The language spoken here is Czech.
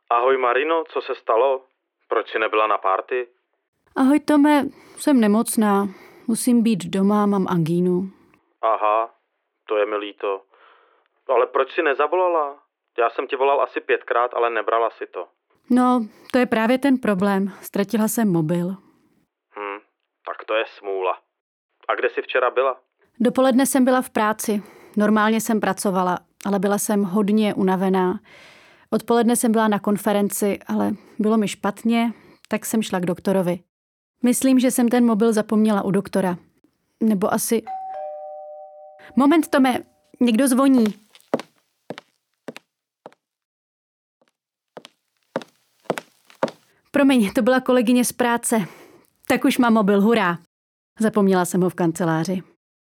Ahoj Marino, co se stalo? Proč jsi nebyla na párty? Ahoj Tome, jsem nemocná. Musím být doma, mám angínu. Aha, to je mi líto. Ale proč jsi nezavolala? Já jsem ti volal asi 5krát, ale nebrala si to. No, to je právě ten problém. Ztratila jsem mobil. Tak to je smůla. A kde jsi včera byla? Dopoledne jsem byla v práci. Normálně jsem pracovala, ale byla jsem hodně unavená. Odpoledne jsem byla na konferenci, ale bylo mi špatně, tak jsem šla k doktorovi. Myslím, že jsem ten mobil zapomněla u doktora. Nebo asi... Moment, Tome, někdo zvoní. Promiň, to byla kolegyně z práce. Tak už mám mobil, hurá. Zapomněla jsem ho v kanceláři.